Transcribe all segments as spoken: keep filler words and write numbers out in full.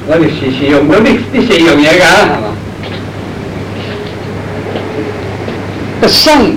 我哋時時用到呢呢四樣嘢㗎，係嘛？個生，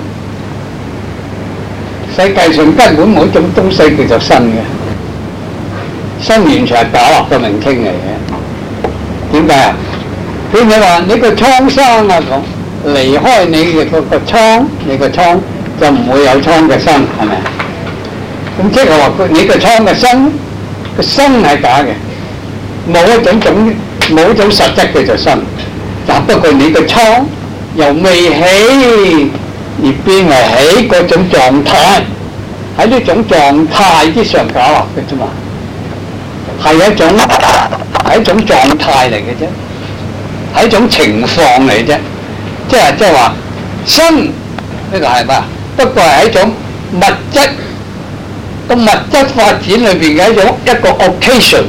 世界上根本冇一種東西叫做生嘅，生完全係假話嘅名稱嚟嘅。點解啊？佢咪話你個瘡生啊咁，離開你嘅個個瘡，你個瘡就唔會有瘡嘅生，係咪啊？咁即係話佢你個瘡嘅生，個生係假嘅，冇一種種冇一種實質叫做生，但不過你個瘡由未起而變為起嗰種狀態，喺呢種狀態之上搞落嘅啫嘛，係一種係一種狀態嚟嘅啫，係一種情況嚟啫，即係即係話生呢個係嘛？不過係一種物質，個物質發展裏邊嘅一種一個 occasion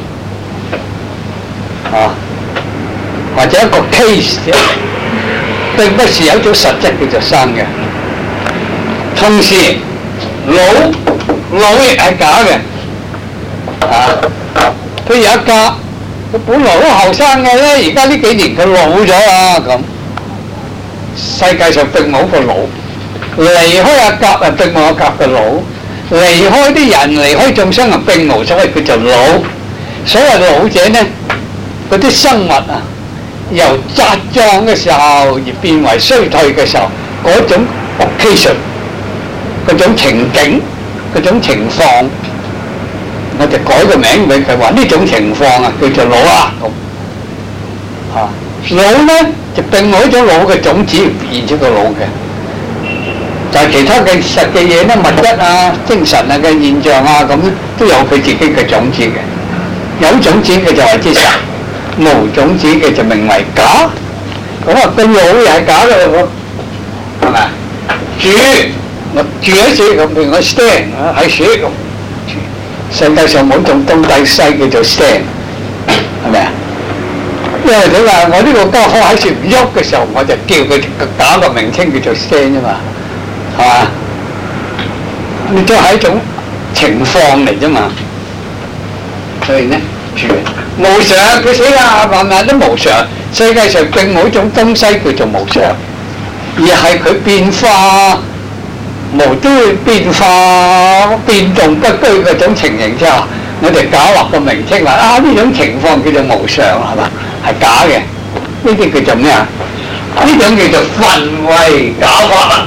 啊，或者一個 case 啫，並不是有一種實質叫做生嘅。同時老老亦係假嘅，啊，佢有一家，佢本來好後生嘅咧，而家呢幾年佢老咗啦咁。世界上並冇個老，離開阿甲啊並冇阿甲嘅老，離開啲人離開眾生啊並無所謂叫做老。所謂老者呢，嗰啲生物啊，由茁壯嘅時候而變為衰退嘅時候，嗰種 occasion。嗰種情景，嗰種情況，我就改個名俾佢話呢種情況啊叫做老啦咁。啊，老咧就並冇一種老嘅種子變出個老嘅，就係其他嘅實嘅嘢咧，物質啊、精神啊嘅現象啊咁都有佢自己嘅種子嘅。有種子嘅就係即實，無種子嘅就名為假。咁啊，個老又係假嘅喎，係咪啊？主。我住喺樹咁，譬如我 stand 啊喺樹咁，世界上冇種東西叫做 stand，係咪啊？因為你話我呢個家伙喺樹唔喐嘅時候，我就叫佢打個名稱叫做 stand 啫嘛，係嘛？你都係一種情況嚟啫嘛。所以呢，住無常，佢死啦，萬萬都無常。世界上並冇一種東西叫做無常，而係佢變化。無端變化變動不居嗰種情形之下，我哋搞落個名稱話啊呢種情況叫做無常，係嘛？係假嘅，呢啲叫做咩啊？呢種叫做分位假法。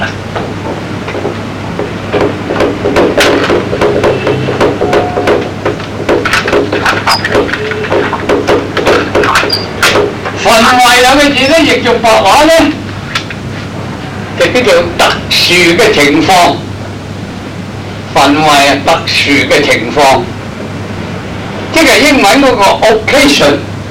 分位兩個字咧，譯做白話咧，就叫做特殊嘅情況，分位係特殊嘅情況，即係英文嗰個 occasion。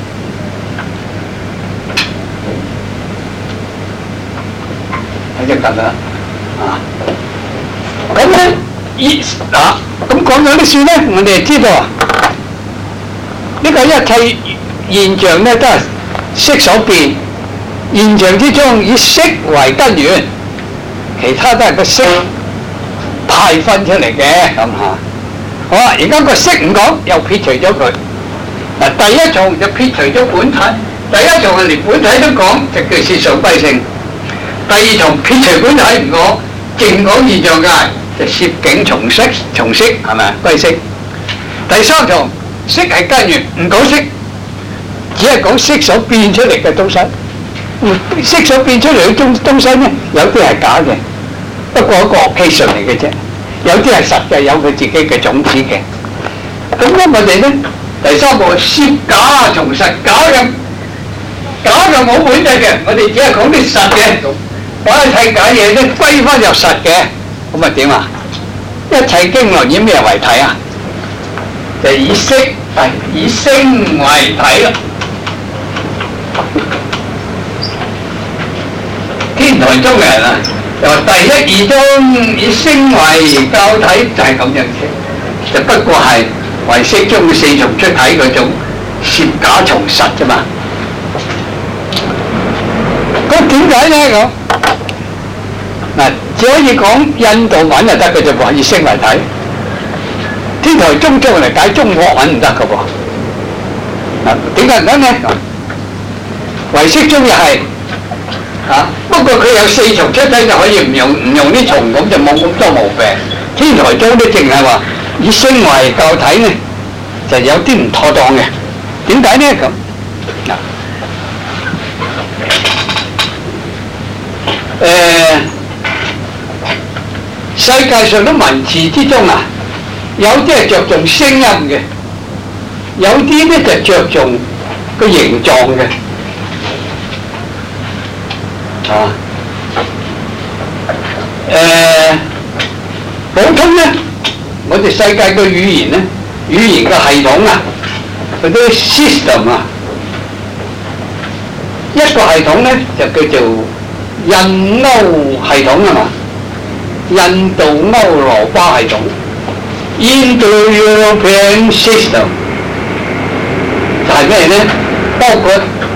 睇隻近啦，啊，咁咧，依啊，咁講咗啲書咧，我哋知道啊，呢個一切現象咧都係色所變，現象之中以色為根源。其他都係個色派分出嚟嘅咁嚇。好啦，而家個色唔講，又撇除咗佢。嗱，第一重就撇除咗本體，第一重係連本體都講，就叫攝相歸性。第二重撇除本體唔講，淨講現象界，就攝境從色，從色係咪歸色？第三重色係根源，唔講色，只係講色所變出嚟嘅東西。色所變出嚟嘅東東西咧，有啲係假嘅，不過一個 occasion 嚟嘅啫；有啲係實嘅，有佢自己嘅種子嘅。咁咧，我哋咧第三步攝假從實，假嘅假嘅冇本質嘅，我哋只係講啲實嘅，把一切假嘢咧歸翻入實嘅。咁啊點啊？一切經絡以咩為體啊？就以色係以聲為體啦。天台宗嘅人啊，就話第一義宗以聲為教體，就係咁樣嘅，就不過係唯識中四重出體嗰種攝假從實啫嘛。咁點解咧咁？嗱，只可以講印度文就得嘅啫喎，以聲為體。天台宗將嚟解中國文唔得嘅噃。 啊，點解唔得呢？唯識中又係啊，不過佢有四重出體就可以唔用唔用啲重，咁就冇咁多毛病。天台宗都淨係話以聲為教體呢，就有啲唔妥當嘅。點解呢？咁嗱，誒、世界上啲文字之中啊，有啲係着重聲音嘅，有啲咧就着重個形狀嘅。啊，誒，普通咧，我哋世界嘅語言咧，語言嘅系統啊，嗰啲 system 啊，一個系統咧就叫做印歐系統啊嘛，印度歐羅巴系統 ，Indo-European system 就係咩咧？包括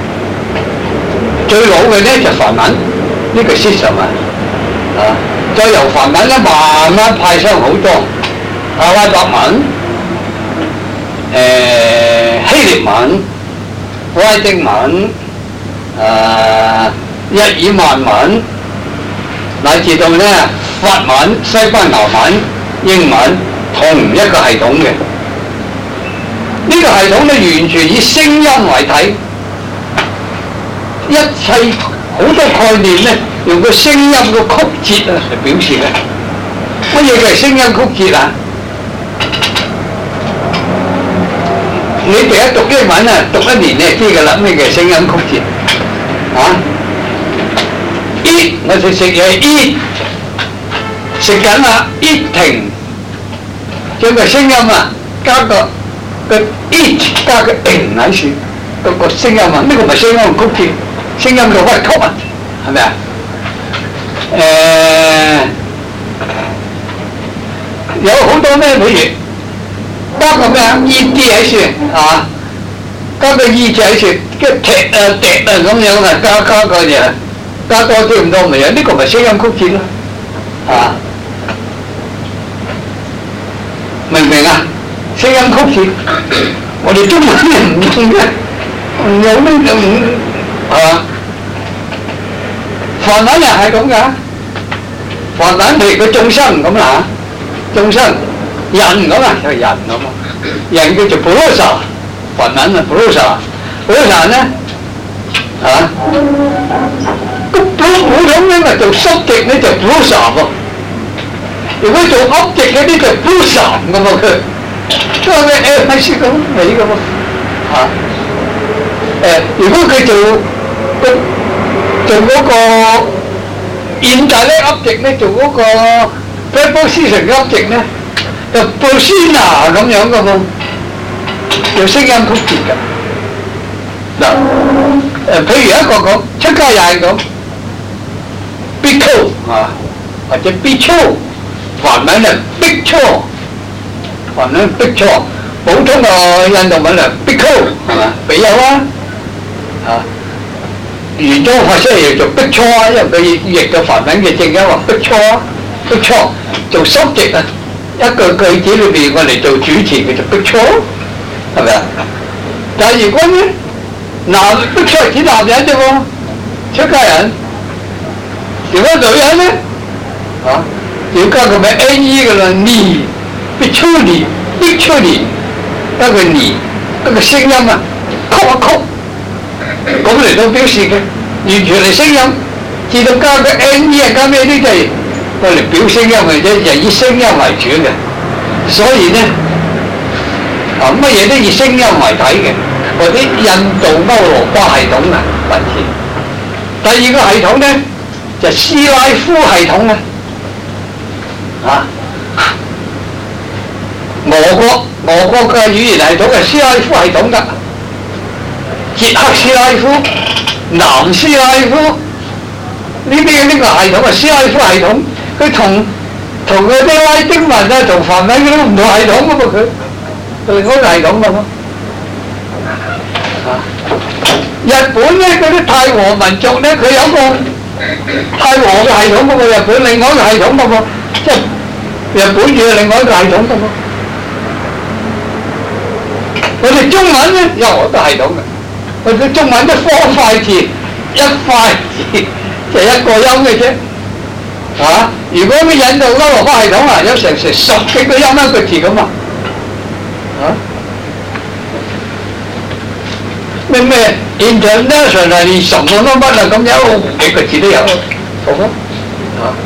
最老嘅咧就梵文呢個 system 啊，啊，再由梵文咧慢慢派生好多阿拉伯文、誒、呃、希臘文、拉丁文、誒日耳曼文，乃至到咧法文、西班牙文、英文同一個系統嘅。呢、這個系統咧完全以聲音為體。一切好多概念咧，用個聲音個曲折啊嚟表示嘅。乜嘢叫係聲音曲折啊？你第一讀英文啊，讀一年你就知㗎啦，咩叫聲音曲折啊 ？eat 我哋食嘢 eat 食緊啦 eating， 將個聲音啊加個個 eat 加個 ing 喺處，個個聲音啊，呢個唔係聲音曲折。聲音嘅屈曲啊，係咪啊？誒、呃，有好多咩？譬如加個咩啊 ？E D 喺處啊，加個 E 字喺處，跟住踢啊踢啊咁樣啊，加加個嘢，加多啲唔多咪啊？呢個咪聲音曲折咯，啊，明唔明啊？聲音曲折，我哋中文人唔用嘅，唔用呢就唔。啊，梵文又係咁噶，梵文譬如個眾生咁啦嚇，眾生人咁啊，就係人咁啊，人叫做 Purusa， 梵文啊 Purusa，Purusa 咧啊，個普普通咧咪做 subject咧就 Purusa 喎，如果做 object 嗰啲就 Purusa 咁啊佢，即係誒係識咁你噶喎嚇，誒如果佢做做嗰個現代咧 object 咧，做嗰個 preposition object 咧，就 persona 咁樣噶喎，有聲音曲折㗎。嗱，誒譬如一個講出家人咁 bhikkhu 啊，或者 bhikkhu， 梵文係 bhikkhu， 梵文 bhikkhu， 普通嘅印度文係 bhikkhu 係嘛？比丘啊，啊。玄奘法師係做逼錯啊，因為佢譯嘅梵文嘅正音話逼錯啊，逼錯做 subject啊，一個句子裏邊我哋做主詞叫做逼錯，係咪啊？但係如果咧，男逼錯係指男人啫喎，出家人；如果女人咧，啊，要加個咩 N E 嘅啦，尼逼錯尼，逼錯尼，加個尼，一個聲音啊，曲一曲。咁嚟到表示嘅，完全係聲音，至到加個 N E 啊，加咩啲就係我嚟表聲音嘅啫，就以聲音為主嘅。所以咧，啊乜嘢都以聲音為體嘅，嗰啲印度歐羅巴系統啊文字。第二個系統咧就係斯拉夫系統啊，啊，俄國俄國嘅語言系統係斯拉夫系統㗎。捷克斯拉夫、南斯拉夫呢啲呢個系統係斯拉夫系統，佢同同嗰啲拉丁文啊、同梵文嗰啲唔同系統噶噃，佢另外一個系統噶噃。啊，日本咧嗰啲泰和民族咧，佢有個泰和嘅系統噶噃，日本另外一個系統噶噃，即係日本語係另外一個系統噶噃。 我哋中文咧有好多系統嘅，我哋中文一方塊字，一塊字就一個音嘅啫，係嘛？如果咩印度歐羅巴系統啊，有成成十幾個音一個字咁啊，啊？咩咩 international 什麼乜乜啊咁有幾個字都有，好唔好？啊？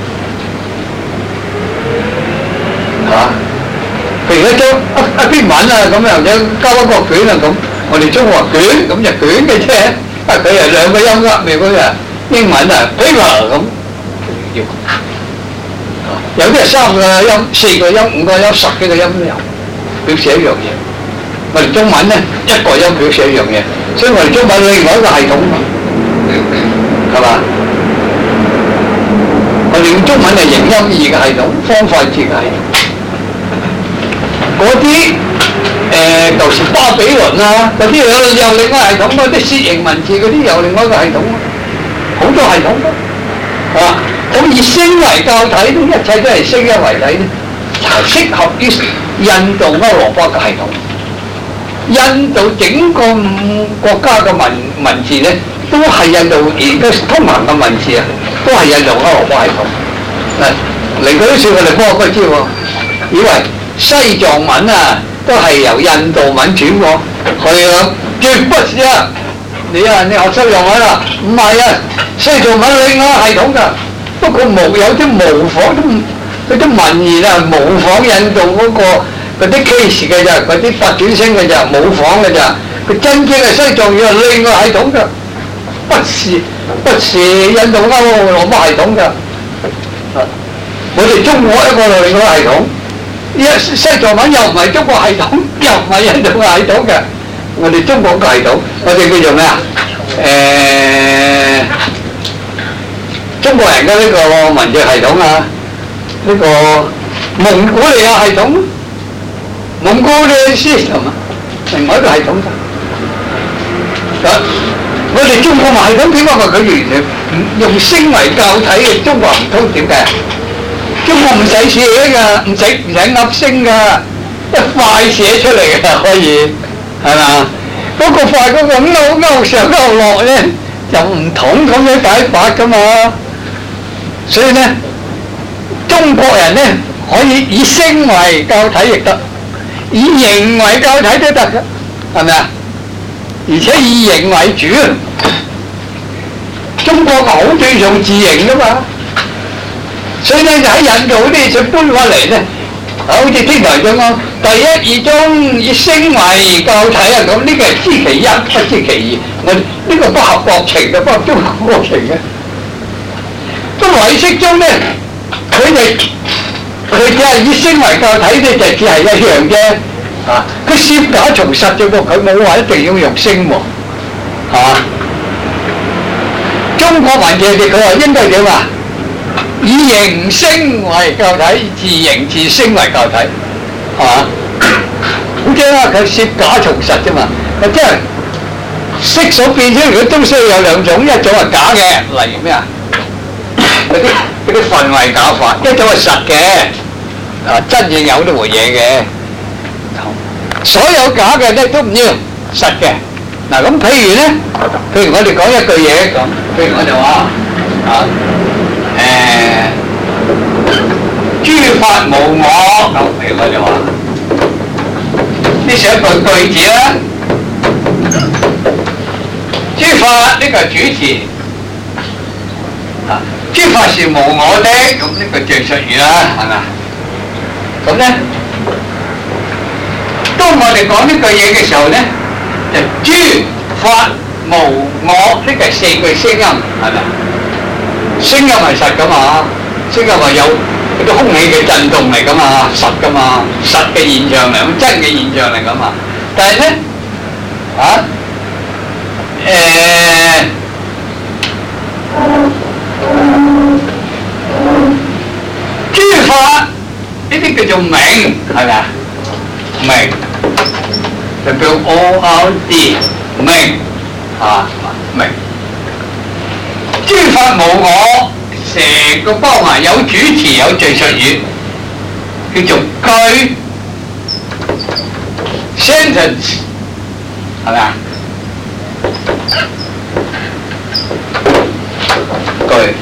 啊？譬如一張一一篇文啊咁樣，有交一個卷啊咁，我哋中國話卷咁就卷嘅啫，啊佢係兩個音㗎，美國人英文啊 paper 咁要，有啲係三個音、四個音、五個音、十幾個音都有，表示一樣嘢。我哋中文咧一個音表示一樣嘢，所以我哋中文另外一個系統嘛，係嘛？我哋用中文係形音義嘅系統，方塊字嘅系統。嗰啲誒舊時巴比倫啊，嗰啲有有另外系統，嗰啲楔形文字嗰啲有另外一個系統，好多系統㗎，啊，咁以聲為教體咧，一切都係聲音為體咧，就適合於印度歐羅巴嘅系統。印度整個國家嘅文文字咧，都係印度而家通行嘅文字啊，都係印度歐羅巴系統。嗱，嚟嗰啲說我哋科學家知喎，以為西藏文啊都係由印度文轉過，係啊，絕不是啊！你啊，你學西藏文啊，唔係啊，西藏文另外系統㗎，不過模有啲模仿啲嗰啲文言啊，模仿印度嗰、嗰個。嗰啲 case 嘅咋，嗰啲發展聲嘅咋，模仿嘅咋，佢真正係西藏語係另外系統㗎，不是不是印度歐羅巴系統㗎。我哋中國一個另外系統，一西藏文又唔係中國系統，又唔係印度嘅系統嘅，我哋中國嘅系統，我哋叫做咩啊？誒、呃，中國人嘅呢個文字系統啊，呢、呢個蒙古利亞系統。蒙古嘅 system 啊，另外一個系統㗎。啊，我哋中國系統點解話佢完全用聲為教體嘅？中國唔通點解啊？中國唔使寫㗎，唔使唔使噏聲㗎，一塊寫出嚟㗎可以，係嘛？嗰、那個塊嗰個勾勾上勾落咧，就唔同咁樣解法㗎嘛。所以咧，中國人咧可以以聲為教體亦得。以形為教體都得嘅，係咪啊？而且以形為主，中國好注重字形噶嘛，所以咧就喺印度啲就搬過嚟咧，好似天台咁講，第一二宗以聲為教體啊，咁呢個係知其一不知其二，我呢、這個不合國情嘅，不合中國國情嘅。咁唯識中咧，佢哋。佢只係以聲為教體咧，就只係一樣啫。啊，佢攝假從實啫喎，佢冇話一定要用聲喎，係嘛？中國文字嘅佢話應該點啊？以形聲為教體，自形自聲為教體，係嘛？好正啊！佢攝假從實啫嘛。佢即係色所變出嚟嘅東西有兩種，一種係假嘅，例如咩啊？嗰啲嗰啲分位假法，一種係實嘅。啊，真正有呢回嘢嘅，所有假嘅咧都唔要實嘅。嗱咁譬如咧，譬如我哋講一句嘢咁，譬如我哋話啊，誒，諸法無我咁，譬如我哋話，呢寫一句句子啦，諸法呢個係主詞，啊，諸法是無我的，咁呢個敘述語啦，係咪？咁咧，當我哋講呢句嘢嘅時候咧，就諸法無我，呢個係四句聲音，係咪？聲音係實噶嘛？聲音係有嗰啲空氣嘅震動嚟噶嘛？實噶嘛？實嘅現象嚟，咁真嘅現象嚟噶嘛？但係咧，啊，誒、呃，諸法。呢啲叫做名，係咪啊？名就叫 O R D 名啊，名。諸法無我，成個包埋有主詞有敘述語，叫做句 sentence 係咪啊？句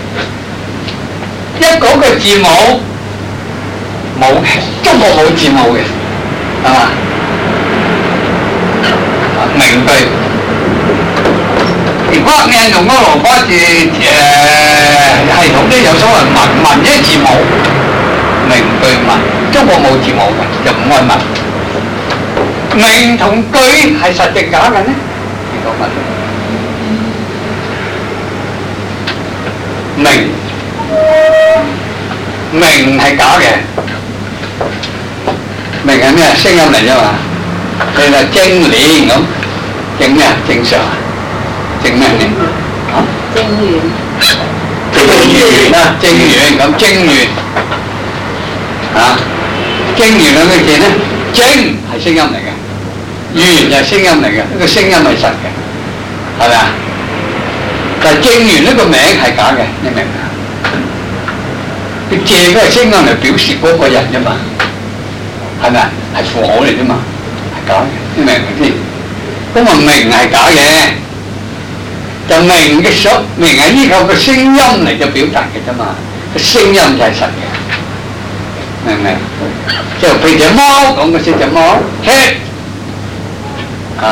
一嗰個字母冇嘅，中國冇字母嘅，係嘛？明句，而北印用嗰個羅馬字誒系統咧，有所謂文文一字母，明句文，中國冇字母嘅，就唔愛文。明同句係實定假嘅呢？呢個問題。明明係假嘅，明係咩？聲音嚟啫嘛。你話正年咁，正咩啊？正常啊？正咩年？啊？ 正元。 正元啊！正元咁正元啊！正元兩個字咧，正係聲音嚟嘅。元就係聲音嚟嘅，呢個聲音係實嘅，係咪啊？但係正元呢個名係假嘅，你明唔明啊？佢借嗰個聲音嚟表示嗰個人啫嘛，係咪啊？係符號嚟啫嘛，係假嘅，你明唔明先？咁啊名係假嘅，就名嘅所名係依靠個聲音嚟就表達嘅啫嘛，個聲音就係實嘅，明唔明？就譬如隻貓講嘅先隻貓 cat。啊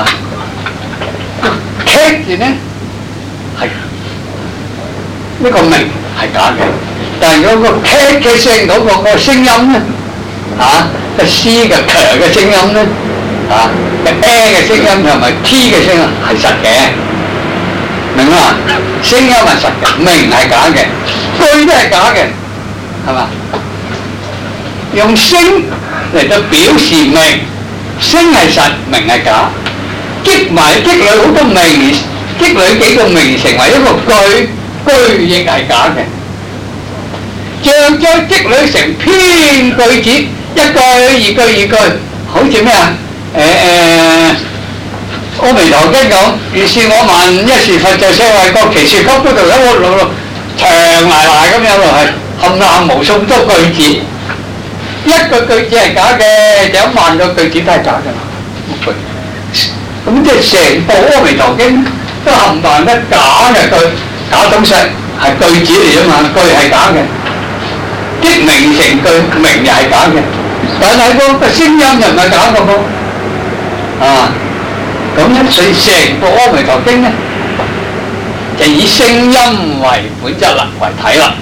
，cat 字咧係呢個名係假嘅，但係嗰個 cat 嘅聲嗰個個聲音咧，啊個 C 嘅強嘅聲音咧，啊個 A 嘅聲音同埋 T 嘅聲音係實嘅，明嘛？聲音係實嘅，名係假嘅，句都係假嘅，係嘛？用聲嚟到表示名，聲係實，名係假。積埋積累好多名，積累幾個名成為一個句，句亦係假嘅。像將積累成篇句子，一句二句二句，好似咩啊？誒誒，阿彌陀經講，如是我聞一時佛在世為國，其說給嗰度有個路路長埋埋咁樣落去，冚唪唥無數多句子，一個句子係假嘅，就一萬個句子都係假嘅。咁即係成部《阿彌陀經》都冚唪唥得假嘅句，假東西係句子嚟啫嘛，句係假嘅，即名成句，名又係假嘅，但係個個聲音又唔係假嘅噃，啊，咁咧所以成部《阿彌陀經》咧就以聲音為本質啦，為體啦，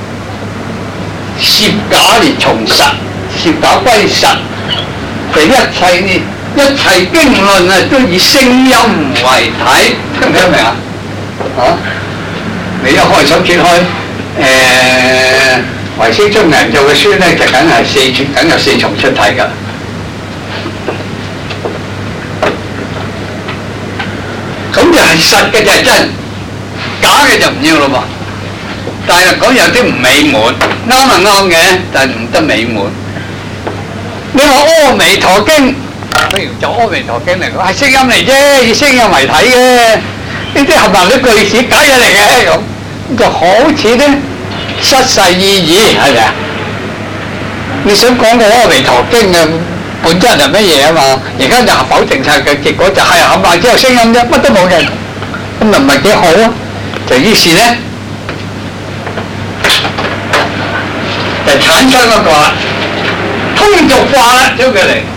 攝假而從實，攝假歸實，就一切呢。一切經論啊，都以聲音為體，聽唔聽得明啊？啊！你一開手揭開誒唯識中人做嘅書咧，就梗係四重，梗有四重出體㗎。咁就係實嘅就係真，假嘅就唔要咯噃。但係講有啲唔美滿，啱係啱嘅，但係唔得美滿。你話《阿彌陀經》？譬如就《阿彌陀經》嚟講係聲音嚟啫，以聲音為體嘅，呢啲冚唪唥啲句子假嘢嚟嘅，咁就好似咧失勢意義，係咪啊？你想講個《阿彌陀經》嘅本質係乜嘢啊嘛？而家就否定晒嘅結果就係冚唪唥只有聲音啫，乜都冇嘅，咁咪唔係幾好咯？就於是咧就產生嗰個啦，通俗化啦，將佢嚟。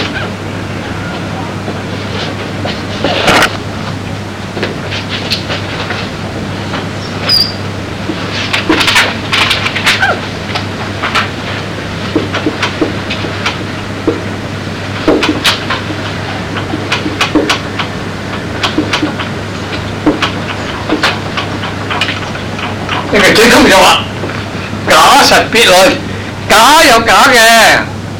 呢個最通就話假實別論，假有假嘅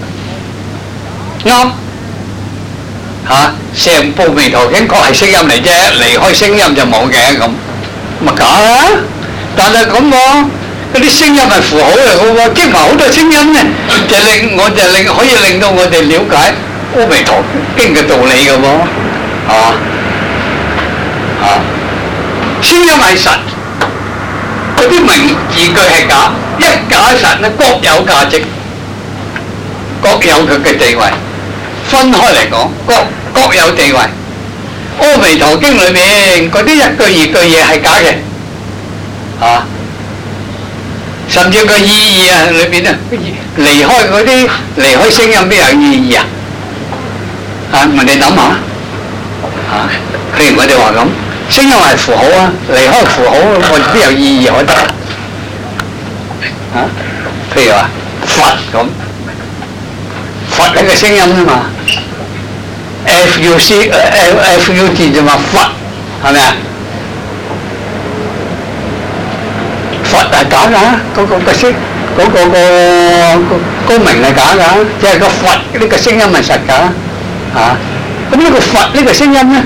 啱嚇，成部《彌陀經》確係聲音嚟啫，離開聲音就冇嘅咁，咪假啦。但係咁喎，嗰啲聲音係符號嚟嘅喎，積埋好多聲音咧，就令我就令可以令到我哋了解《阿彌陀經》嘅道理嘅喎，係嘛？啊，聲音係實。嗰啲名字句係假，一假實咧各有價值，各有佢嘅地位。分開嚟講，各各有地位。 阿彌陀經裏面嗰啲一句二句嘢係假嘅，啊，甚至個意義啊裏邊啊，離開嗰啲離開聲音邊有意義啊？啊，我哋諗下，啊，譬如我哋話咁，聲音係符號啊，離開符號我哋邊有意義可得啊？譬如話佛咁，佛係個聲音啊嘛。F U C F U T 啫嘛，佛係咪啊？佛係假㗎，嗰個個聲，嗰個個高明係假㗎，即係個佛呢個聲音係實㗎嚇。咁呢個佛呢個聲音咧，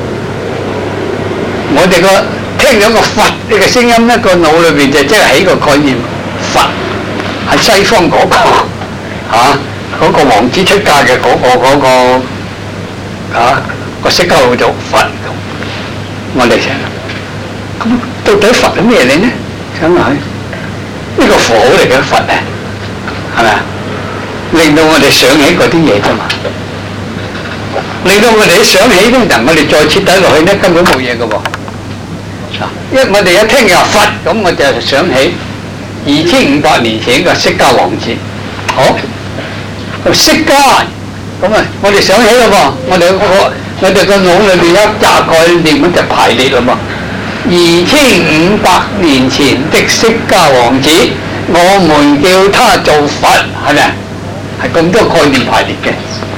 我哋個聽咗個佛呢個聲音咧，個腦裏邊就即係起個概念，佛係西方嗰個嚇，嗰個王子出嫁嘅嗰個嗰個。啊！個釋迦叫做佛咁，我哋成日咁到底佛係咩嚟呢？想下呢個符號嚟嘅佛啊，係咪啊？令到我哋想起嗰啲嘢啫嘛，令到我哋一想起咧，嗱我哋再徹底落去咧，根本冇嘢嘅喎。因為我哋一聽又佛，咁我就想起二千五百年前嘅釋迦王子，好，釋迦。咁啊，我哋想起啦噃，我哋個我哋個腦裏邊一紮概念咁就排列啦噃。二千五百年前的釋迦王子，我們叫他做佛，係咪啊？係咁多概念排列嘅。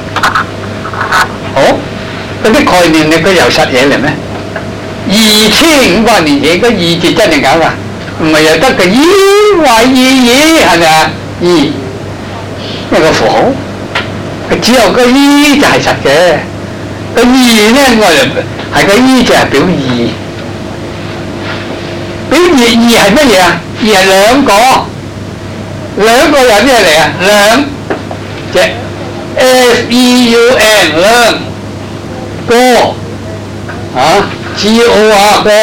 好，嗰啲概念你佢有實嘢嚟咩？二千五百年前嗰二字真定假㗎？唔係又得個意為意義係咪啊？意一個符號。只有個依就係實嘅，個義咧我哋係個依就係表義，表義義係乜嘢啊？義係兩個，兩個有咩嚟啊？兩隻 F E U N 兩個啊 G O R 個，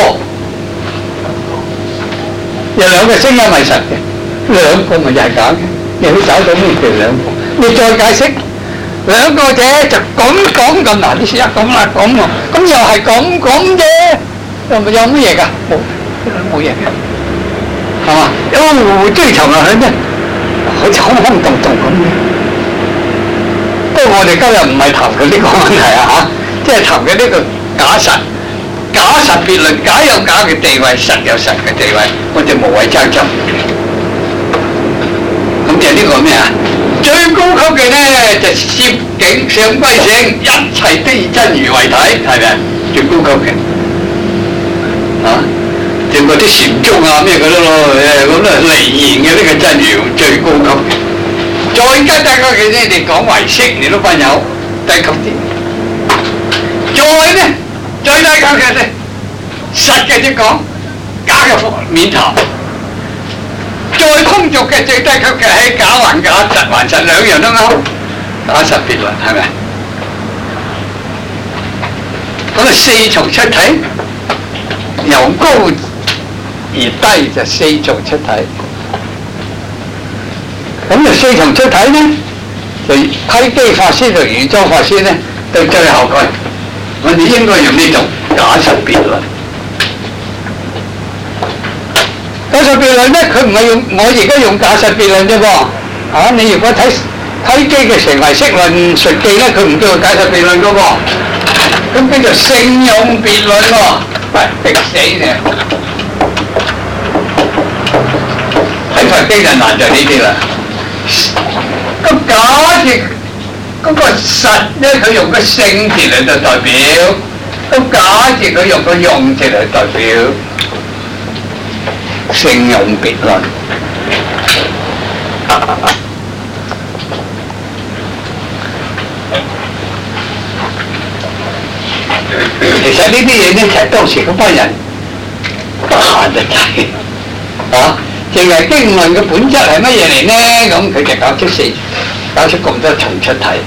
有兩個聲音係實嘅，兩個咪就係假嘅。你去找到咩叫兩個？你再解釋。兩個啫就咁講咁嗱，你試下咁啦咁喎，咁又係咁講啫，又咪有乜嘢㗎？冇冇嘢嘅，係嘛？一追求落去咧，好似空空洞洞咁嘅。不過我哋今日唔係談佢呢個問題啊嚇，即係談嘅呢個假實，假實別論，假有假嘅地位，實有實嘅地位，我哋無謂爭執。咁就呢個咩啊？最高級嘅咧就攝境上歸性，一切都以真如為體，係咪？最高級嘅，啊，就嗰啲禪宗啊咩嗰啲咯，誒咁啊離言嘅呢個真如最高級嘅。再加低級嘅咧，你講唯識，你都分有低級啲。再咧，最低級嘅咧，實嘅即講，假嘅面頭。再空俗嘅最低級嘅係假還假，實還實，兩樣都啱，假實別論係咪？咁啊四重出體，由高而低就四重出體。咁啊四重出體咧，就批基法師同玄奘法師咧，到最後佢，我哋應該用呢種假實別論。假實別論咧，佢唔係用我而家用假實別論啫噃，啊！你如果睇睇基嘅成唯識論述記咧，佢唔叫做假實別論噶噃，咁叫做聖用別論喎，喂，逼死你！睇佛經就難在呢啲啦。咁假設嗰個實咧，佢用個聖字嚟就代表；咁假設佢用個用字嚟代表。聖用別論，其實呢啲嘢咧，就係當時嗰班人得閒就睇，啊，淨係經論嘅本質係乜嘢嚟呢？咁佢就搞出四，搞出咁多重出體。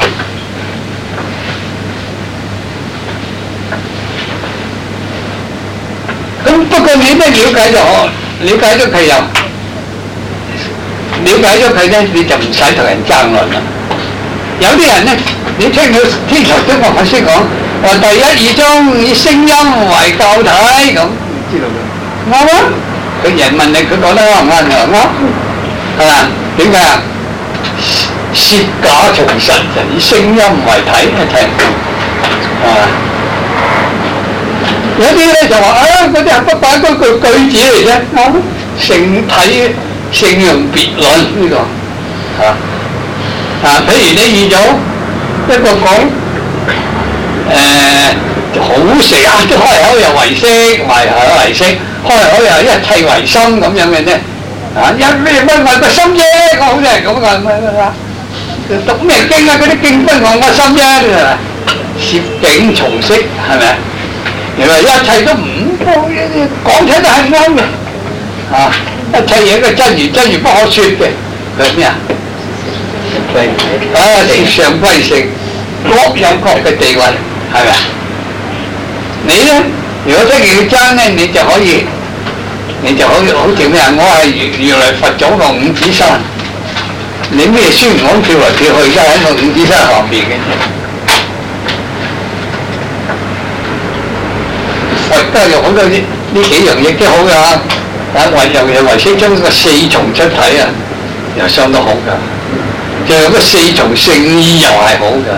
咁不過你都了解咗，了解咗佢又了解咗佢咧，你就唔使同人爭論啦。有啲人咧， 你聽到天台中學法師講話第一義宗以聲音為教體咁，知道嘅啱啊！佢人問你，佢講得啱唔啱啊？啱係嘛？點解啊？涉假從實就以聲音為體一聽啊！有啲咧就話啊，嗰啲係不擺嗰句句子嚟啫，啱性體性用別論呢個嚇啊！譬如你遇到一個講誒好食啊，開口又為色，埋口為色，開口又一切為心咁樣嘅啫啊！一咩乜我個心啫，我好似係咁噶，乜乜乜讀咩經啊？嗰啲經不我個心啫，攝境從色係咪啊？原來一切都唔講起都係啱嘅啊！一切嘢嘅真如真如不可說嘅，佢係咩啊？啊，攝上歸性，各有各嘅地位，係咪啊？你咧，如果真係要爭咧，你就可以，你就可以好似咩啊？我係如如來佛祖個五指山，你咩孫悟空跳來跳去，都喺個五指山後邊嘅。佛家有好多呢呢幾樣嘢都好㗎，啊運用嘅唯識中個四重出體啊，又相當好㗎。仲有個四重聖意又係好㗎。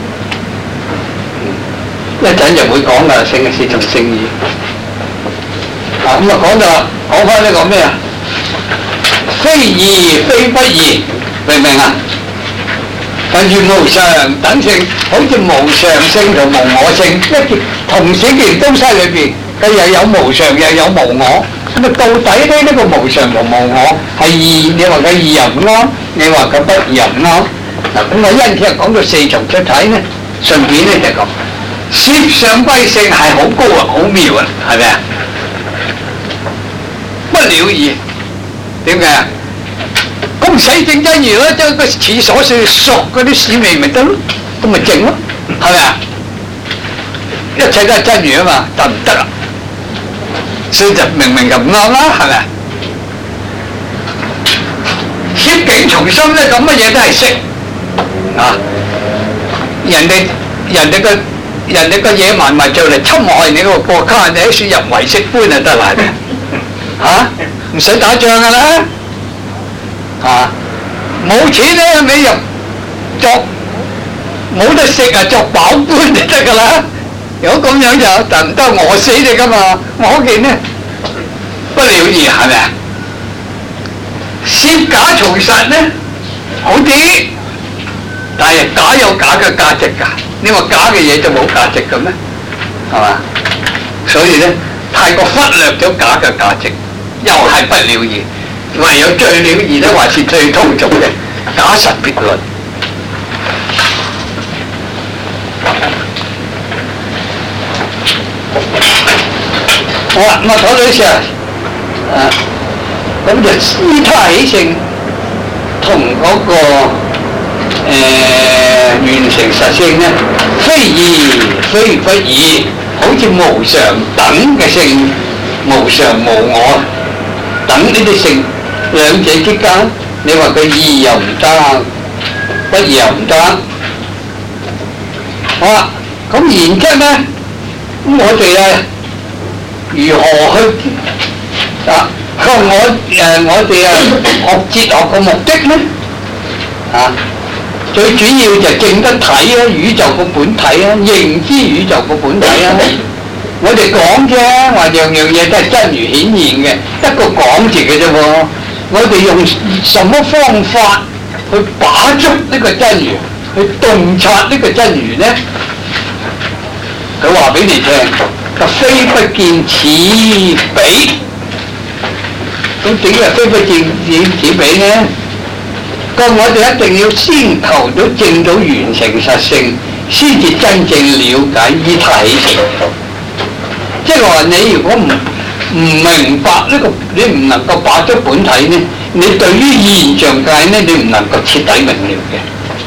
一陣就會講啦，聖嘅四重聖意。啊咁啊講到講翻呢個咩啊？非義非不義，明唔明啊？跟住無常等性，好似無常性同無我性，一件同時件東西裏邊，佢又有無常又有無我，咁啊到底咧呢個無常同無我係義，你話佢義又唔啱，你話佢不義又唔啱。嗱咁啊因此講到四重出體咧，順便咧就講攝上歸性係好高啊，好妙啊，係咪啊？不了義，點解啊？咁洗淨真如咯，將個廁所水索嗰啲屎味咪得咯，咁咪淨咯，係咪啊？一切都係真如啊嘛，得唔得啊？所以就明明就唔啱啦，係咪啊？攝境從心咧，咁乜嘢都係識啊！人哋人哋個人哋個野蠻咪就嚟侵害你個國家，你喺處入為色觀就得啦，係咪啊？唔使打仗噶啦。啊！冇錢咧，你又作冇得食啊，作飽官就得噶啦。如果咁樣就就唔得餓死你噶嘛。我見咧不了義係咪啊？攝假從實咧好啲，但係假有假嘅價值㗎。你話假嘅嘢就冇價值嘅咩？係嘛？所以咧太過忽略咗假嘅價值，又係不了義。唯有最了義咧，還是最通俗嘅假實別論。好啦，咁啊講到呢時啊，咁就依他起性同嗰個誒完成實性咧，非義非不義，好似無常等嘅性，無常無我等呢啲性。兩者之間，你話佢義又唔得，不義又唔得。好啦，咁然之後咧，咁我哋啊如何去啊？我誒、呃、我哋啊學哲學嘅目的咧啊，最主要就證得體啊，宇宙個本體啊，認知宇宙個本體啊。我哋講啫，話樣樣嘢都係真如顯現嘅，得個講字嘅啫喎。我哋用什麼方法去把捉呢個真如，去洞察呢個真如呢？佢話俾你聽，就非不見此彼。咁點解非不見此彼呢？咁我哋一定要先求到證到完成實性，先至真正了解依他起性。即係話你如果唔唔明白呢個，你唔能夠把握本體呢，你對於現象界呢，你唔能夠徹底明了嘅。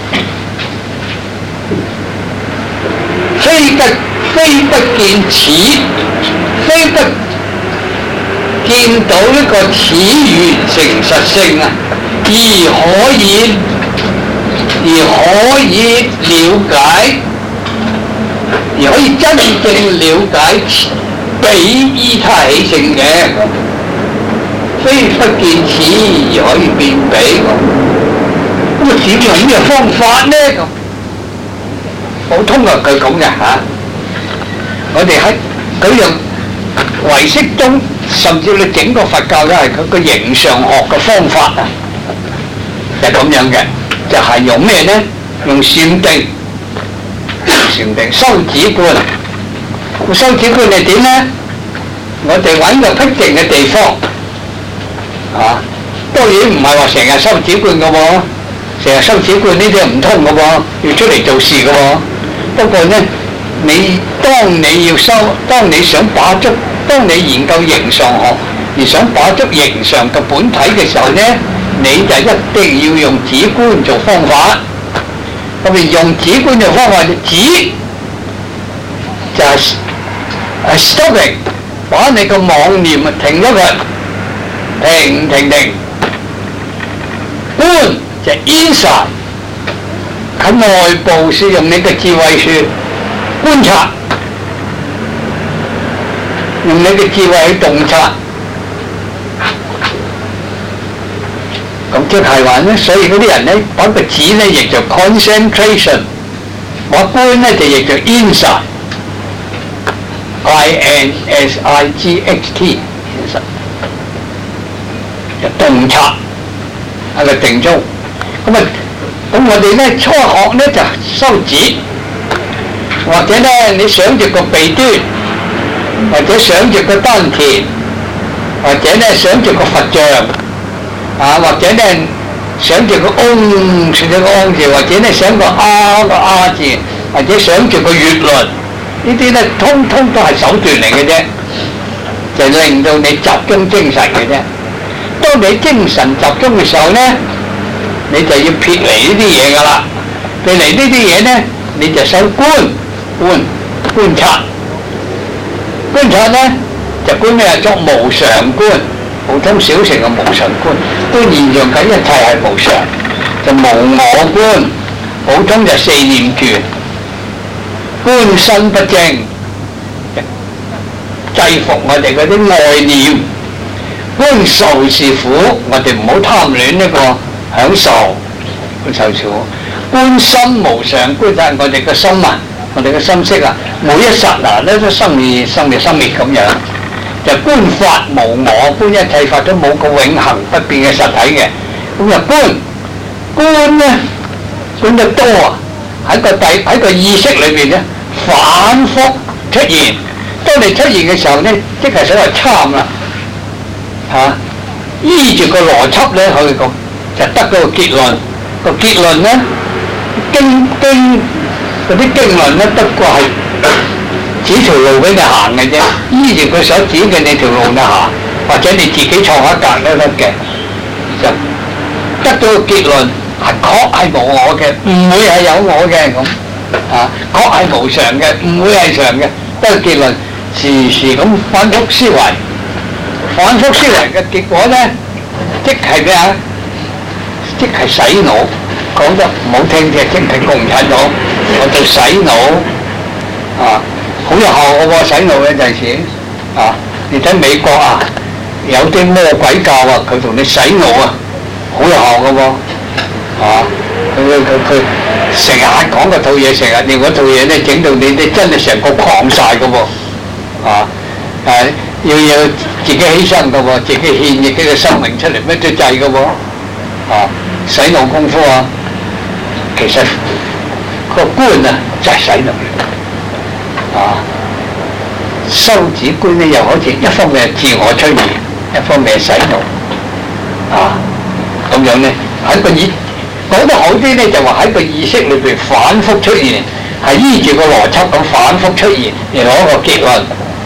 非不非不見此，非不見到呢個此完成實性啊，而可以而可以了解，而可以真正了解比依他起性嘅，非不見此而可以辨比。咁啊點用咩方法呢？咁普通啊佢咁嘅嚇，我哋喺嗰樣唯識中，甚至你整個佛教都係佢個形上學嘅方法啊，就係咁樣嘅，就係用咩呢？用禪定，禪定修止觀。咁修止觀係點呢？我哋揾個僻靜嘅地方，啊，當然唔係話成日修止觀嘅喎，成日修止觀呢啲係唔通嘅喎，要出嚟做事嘅喎。不過呢，你當你要修，當你想把捉，當你研究形上學而想把捉形上嘅本體嘅時候呢，你就一定要用止觀做方法。咁而用止觀做方法，止就係、是、係 stopping， 把你個妄念啊停咗佢，停停停。觀就係 inside， 喺內部是用你嘅智慧去觀察，用你嘅智慧去洞察。咁即係話咧，所以嗰啲人咧，把個止咧亦就 concentration， 把觀咧就亦就 insight，I N S I G H T， 就洞察喺個定中。咁啊，咁我哋咧初學咧就修止，或者咧你想住個鼻端，或者想住個丹田，或者咧想住個佛像。啊，或者咧想住個嗡，想住個嗡字，或者咧想個啊個啊字，或者想住個月輪，呢啲咧通通都係手段嚟嘅啫，就令到你集中精神嘅啫。當你精神集中嘅時候咧，你就要撇離呢啲嘢噶啦，撇離呢啲嘢咧，你就想觀觀觀察，觀察咧就觀咩啊？作無常觀。普通小乘嘅無常觀，觀現象嘅一切係無常，就無我觀。普通就四念住，觀身不正，制服我哋嗰啲愛念。觀受是苦，我哋唔好貪戀呢個享受，觀受是苦。觀心無常，觀就係我哋嘅心啊，我哋嘅心識啊，每一剎那咧都生滅生滅生滅咁樣。就觀法無我，觀一切法都冇個永恆不變嘅實體嘅。咁就觀觀咧，觀得多啊，喺個底喺個意識裏邊咧反覆出現。當你出現嘅時候咧，即係所謂參啦嚇，依住個邏輯咧可以講，就得嗰個結論。個結論咧經經嗰啲經論咧，不過係指條路俾你行嘅啫，依住佢所指嘅你條路你行，或者你自己創一格都得嘅，就得到個結論係確係無我嘅，唔會係有我嘅咁啊，確係無常嘅，唔會係常嘅，得個結論，時時咁反覆思維，反覆思維嘅結果咧，即係咩啊？即係洗腦，講得唔好聽嘅，即係共產黨，我做洗腦啊！好有效嘅喎，洗腦嘅陣時啊！你睇美國啊，有啲魔鬼教啊，佢同你洗腦啊，好有效嘅喎啊！佢佢佢成日講嗰套嘢，成日令嗰套嘢咧整到你咧真係成個狂晒嘅喎啊！誒、啊、要要自己犧牲嘅喎，自己獻自己嘅生命出嚟，咩都制嘅喎啊！洗腦功夫啊，其實個觀啊就係洗腦。啊，修止觀咧又好似一方面係自我催眠，一方面係洗腦，啊，咁樣咧喺個意講得好啲咧，就話喺個意識裏邊反覆出現，係依住個邏輯咁反覆出現，而攞個結論。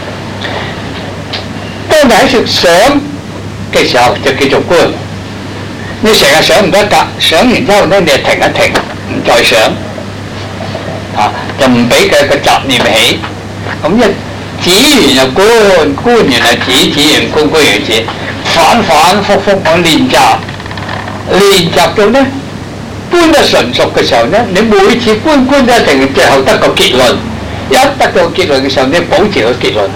當你喺度想嘅時候，就叫做觀。你成日想唔得㗎，想完之後咧，你就停一停，唔再想。啊！就唔俾佢個雜念起，咁一止完就觀，觀完就止，止完觀，觀完止，反反覆覆咁練習，練習到咧觀得純熟嘅時候咧，你每次觀觀都一定最後得個結論。一得到結論嘅時候，你保持個結論，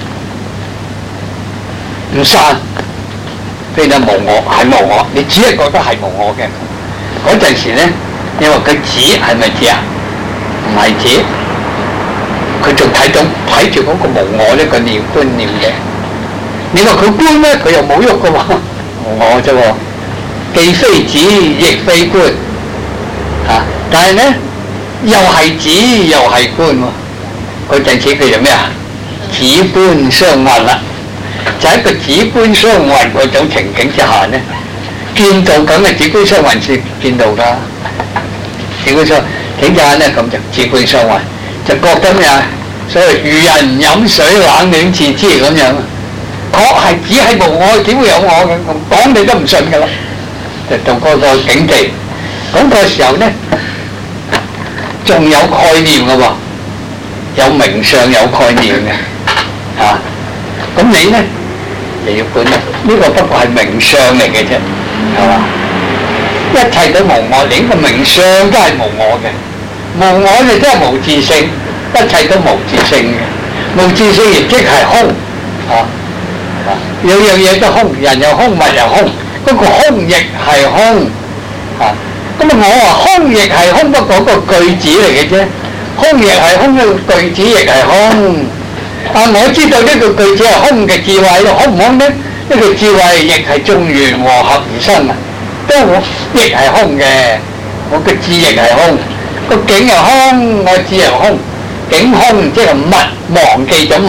唔散。譬如無我係無我，你只係覺得係無我嘅嗰陣時咧，你話佢指係咪指啊？唔係指，佢仲睇到睇住嗰個無我呢個念觀念嘅。你話佢觀咧，佢又冇喐嘅喎，無我啫喎，既非指亦非觀啊！但係咧，又係指又係觀喎。嗰陣時佢就咩啊？指觀相混啦，就喺個指觀相混嗰種情景之下咧，見到梗係指觀相混先見到㗎。指觀相景之下咧，咁就指觀相混，就覺得咩啊？所謂如人飲水冷暖自知咁樣，確係只係無我，點會有我嘅？講你都唔信㗎啦。就到嗰個境地，嗰個時候咧，仲有概念㗎喎。有名相有概念嘅，啊，咁你咧就要管啦。呢、這個不過係名相嚟嘅啫，係嘛？一切都無我，連個名相都係無我嘅。無我就真係無自性，一切都無自性嘅。無自性亦即係空，啊，啊，樣樣嘢都空，人又空，物又空，嗰、那個空亦係空，啊，咁啊我話空亦係空，不過個句子嚟嘅啫。空亦係空，呢個句子亦係空。啊，我知道呢個句子係空嘅智慧咯，空唔空呢？呢個智慧亦係眾緣和合而生啊，都我亦係空嘅，我個智亦係空，個境又空，我智又空，境空即係物，忘記咗物，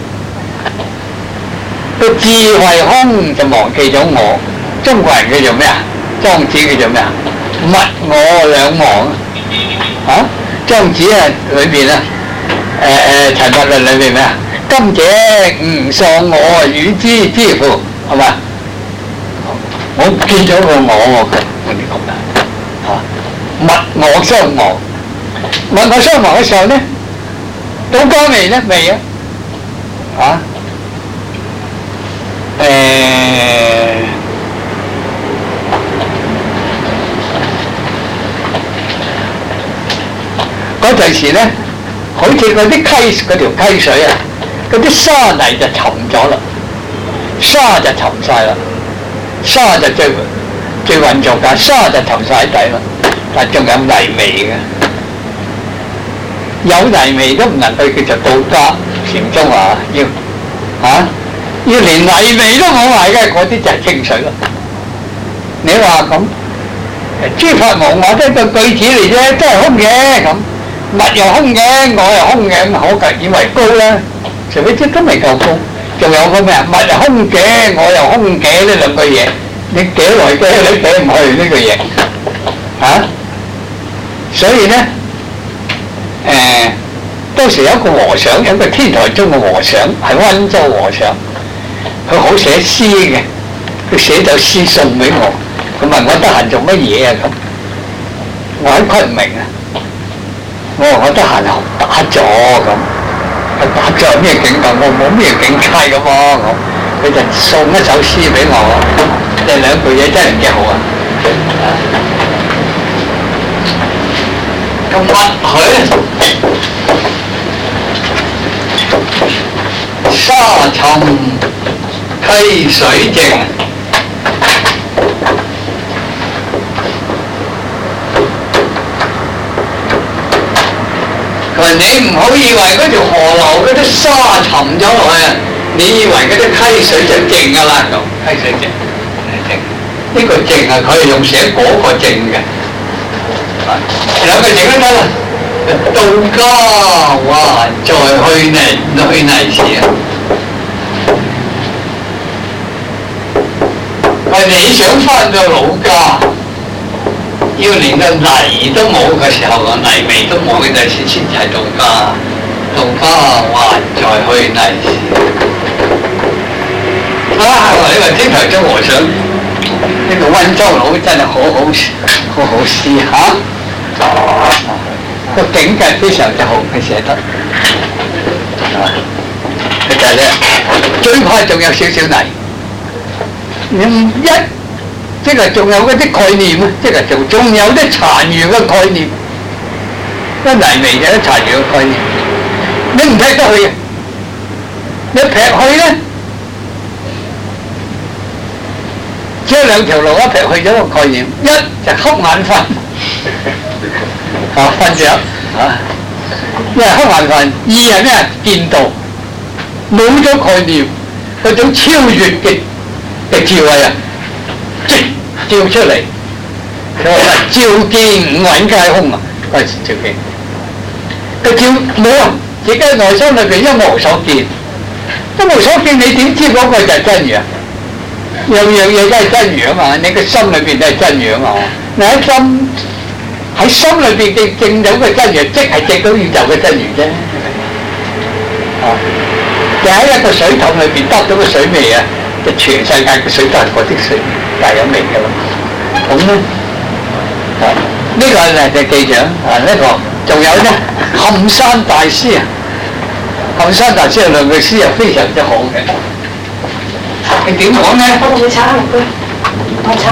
個智慧空就忘記咗我。中國人叫做咩啊？莊子叫做咩啊？物我兩忘啊！莊子啊，裏邊啊，誒誒《齊物論》裏邊咩啊？今者吾喪我，與之之乎，係嘛？我見咗個我喎，我哋講啦，嚇物我相忘，物我相忘嘅時候咧，到家未咧？未啊？嚇誒？嗰陣時咧，好似嗰啲溪嗰條溪水啊，嗰啲沙泥就沉咗啦，沙就沉晒啦，沙就最最混濁㗎，沙就沉晒喺底啦，但係仲有泥味嘅，有泥味都唔能夠叫做到家禪宗啊，要嚇、啊、要連泥味都冇埋嘅，嗰啲就係清水咯。你話咁諸法無我，都係個句子嚟啫，都係空嘅咁。物又空嘅，我又空嘅，咁可計以為高啦？除非即都未夠高，仲有個咩啊？物又空嘅，我又空嘅呢兩個嘢，你幾來幾你幾唔去呢個嘢嚇、啊？所以咧，誒、呃，當時有一個和尚，有一個天台宗嘅和尚，係溫州和尚，佢好寫詩嘅，佢寫咗詩送俾我，佢問我得閒做乜嘢啊咁？我喺昆明啊。我話我得閒打坐咁，打坐咩境界？我冇咩境界嘅喎，咁佢就送一首詩俾我，即係兩句嘢真係幾好啊！咁默許沙沉溪水靜。你唔好以為嗰條河流嗰啲沙沉咗落去啊！你以為嗰啲溪水就靜㗎啦，咁溪水靜係靜，呢個靜係佢係用寫嗰個靜嘅，兩個靜都得啦。到家還在去泥去泥時啊！係你想翻到老家？要連個泥都冇嘅時候，個泥味都冇嘅時先係到家，到家還在去泥時。啊！你話天台宗和尚，呢、這個溫州佬真係好好好好詩嚇，個、啊、境界非常之好，佢寫得。啊！就係咧，最怕仲有少少泥，你一即係仲有嗰啲概念啊，即係仲仲有啲殘餘嘅概念，一泥微嘅殘餘嘅概念，你唔劈得去嘅，你劈去咧，只有兩條路，一劈去咗個概念，一就瞌眼瞓，啊瞓着啊，一係瞌眼瞓，二係咩見道，冇咗概念，嗰種超越嘅嘅智慧啊！照出嚟，佢話照見五蘊皆空啊！嗰陣時照見，佢照冇啊！自己內心裏邊一無所見，一無所見，你點知嗰個就係真如啊？樣樣嘢都係真如啊嘛！你個心裏邊都係真如啊嘛！你喺心喺心裏邊嘅證到嘅真如，即係證到宇宙嘅真如啫。啊！就喺一個水桶裏邊得到個水味啊！就全世界嘅水都係嗰啲水大有味嘅咯。咁咧，啊呢、這個咧就記住啊，呢、這個仲有咧，冚山大師啊，冚山大師嘅兩句詩又非常之好嘅。你點講咧？ 我哋要插落去，我插。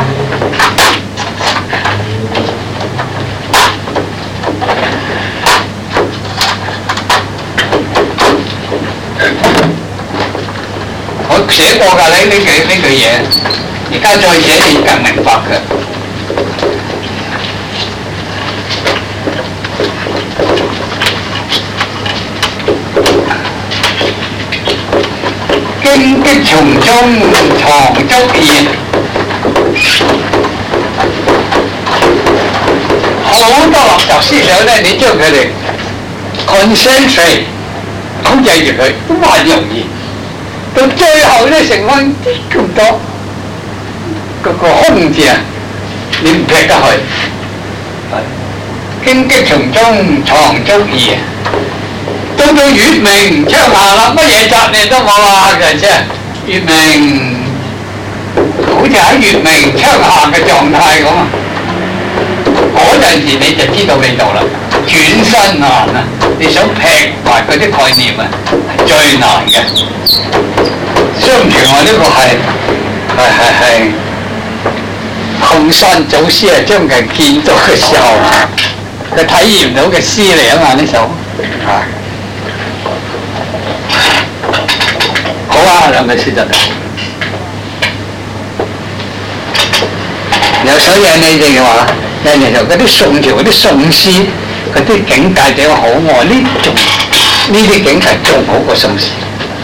我寫過㗎，呢呢句呢句嘢，而家再寫你更明白嘅。荊棘叢中藏竹葉，好多垃圾思想咧，你將佢哋 concentrate 控制住佢，都還容易。到最後咧，剩翻啲咁多嗰、那個空字啊，你唔劈得去。荊棘叢中藏竹葉，到到月明窗下啦，乜嘢雜念都冇啦，嘅啫。月明好似喺月明窗下嘅狀態咁啊！嗰陣時你就知道味道啦。轉身難啊！你想劈埋嗰啲概念啊，係最難嘅。相傳我呢個係係係係後山祖師啊，將佢見到嘅時候，佢體驗到嘅詩嚟啊嘛，呢首啊，好啊，兩個詩就得。有所以你哋嘅話，有陣時嗰啲宋朝嗰啲宋詩，嗰啲境界比較好喎，呢仲呢啲境界仲好過宋詩。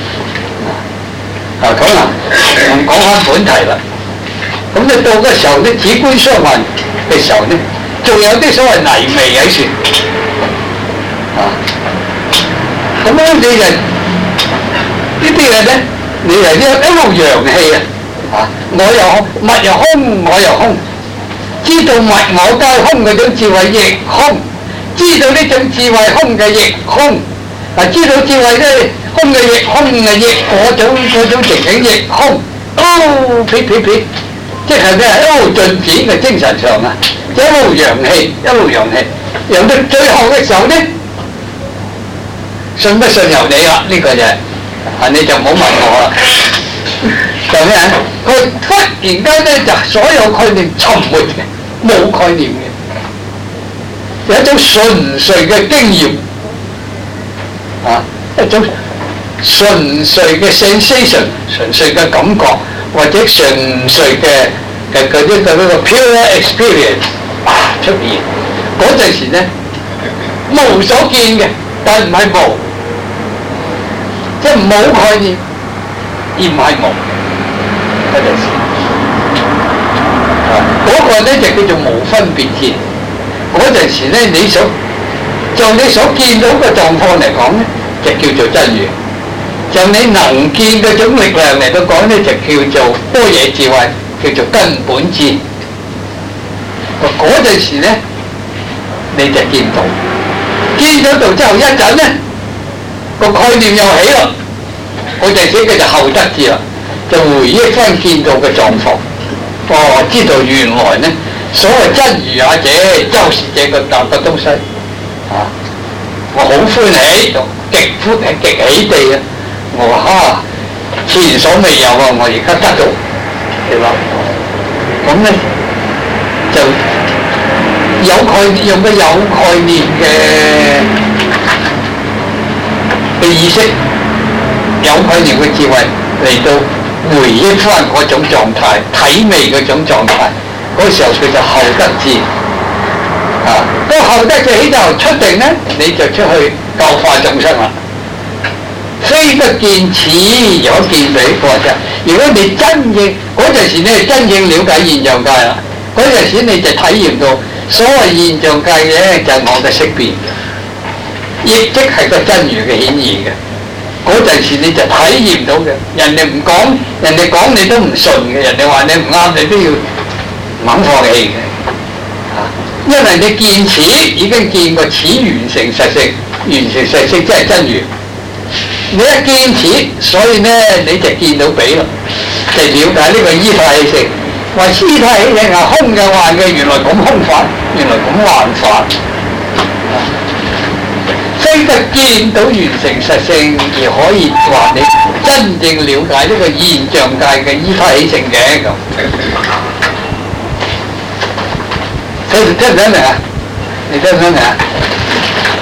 啊咁啊，講翻本題啦。咁你到嘅時候咧，指觀相還嘅時候咧，仲有啲所謂泥味喺處。啊，咁樣你就呢啲嘢咧，你係一一路陽氣啊！啊，我又空，物又空，我又空。知道物我皆空嗰種智慧亦空，知道呢種智慧空嘅亦空。嗱，知道智慧咧空嘅亦空嘅亦嗰種嗰種情景亦空，哦撇撇撇，即係咩？一路進展嘅精神上啊，一路陽氣，一路陽氣，陽到最後嘅時候咧，信不信由你啦，呢、這個就係、是，啊你就唔好問我啦。就咩啊？佢忽然間咧就所有概念沉沒嘅，冇概念嘅，有一種純粹嘅經驗。啊！一種純粹嘅 sensation， 純粹嘅感覺，或者純粹嘅嘅嗰啲嗰個 pure experience 出現嗰陣時咧，無所見嘅，但唔係無，即係冇概念，而唔係無嗰陣時。啊！嗰個咧就叫做無分別見。嗰陣時咧，你想就你所見到嘅狀況嚟講咧，就叫做真如；就你能見嗰種力量嚟到講咧，就叫做般若智慧，叫做根本智。嗰陣時咧，你就見到，見咗到之後一陣咧，個概念又起啦。嗰陣時佢就後得智啦，就回憶翻見到嘅狀況。哦，知道原來咧，所謂真如也者，就是這個答嘅東西。啊！我好歡喜，極歡喜極喜地啊！我話哈，前所未有啊！我而家得到，係嘛？ 咁咧就有概用個有概念嘅嘅意識，有概念嘅智慧嚟到回憶翻嗰種狀態，體味嗰種狀態，嗰時候佢就後得智。啊！到後得智起就出定咧，你就出去教化眾生啦。非得見此有見彼嗰陣，如果你真正嗰陣時，你係真正了解現象界啦。嗰陣時你就體驗到所謂現象界嘅就係我嘅識別，亦即係個真如嘅顯現嘅。嗰陣時你就體驗到嘅，人哋唔講，人哋講你都唔信嘅，人哋話你唔啱，你都要猛放棄嘅。因為你見此已經見過此完成實性，完成實性即係真如。你一見此，所以咧你就見到彼咯，就了解呢個依法起性。話依法起性係空嘅幻嘅，原來咁空法，原來咁幻法。非得見到完成實性，而可以話你真正了解呢個現象界嘅依法起性嘅咁。聽唔聽唔聽明啊？你聽唔聽明啊？